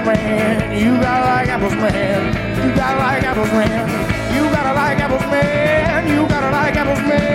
man. You gotta like apples, man. You gotta like apples, man. You gotta like apples, man. You gotta like apples, man.